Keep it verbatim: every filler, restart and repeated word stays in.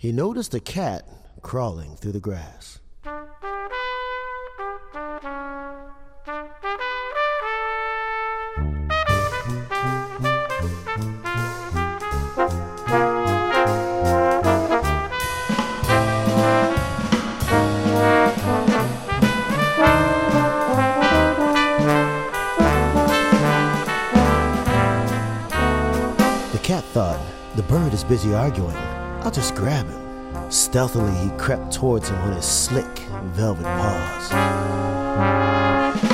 he noticed a cat crawling through the grass. The cat thought, the bird is busy arguing. I'll just grab him. Stealthily, he crept towards him on his slick, velvet paws.